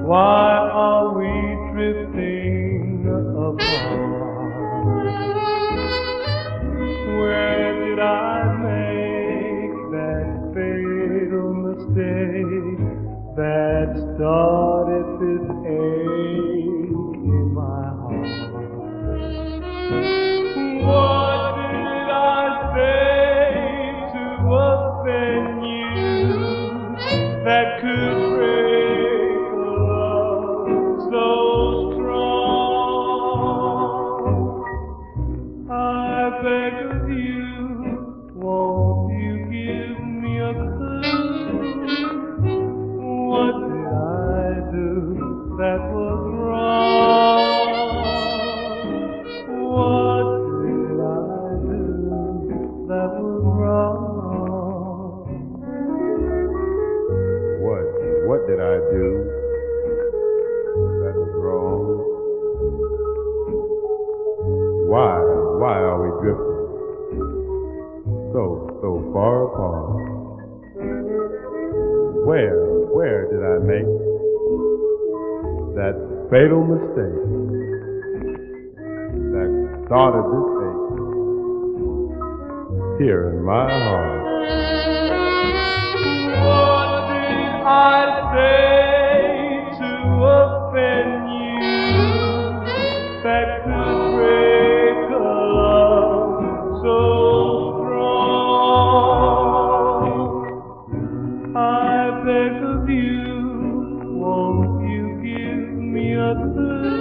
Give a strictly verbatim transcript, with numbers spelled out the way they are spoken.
Why are we drifting apart? Where did I make that fatal mistake that started this ache in my heart? What did I say to offend you that could break a love so strong? I beg of you, won't you give me a clue? What did I do that was wrong? What did I do that was wrong? What? What did I do that was wrong? Why? Why are we drifting so, so far apart? Where, where did I make that fatal mistake that started this ache here in my heart? What did I say to offend you that could break a love so strong? I beg of you, won't you give me a clue?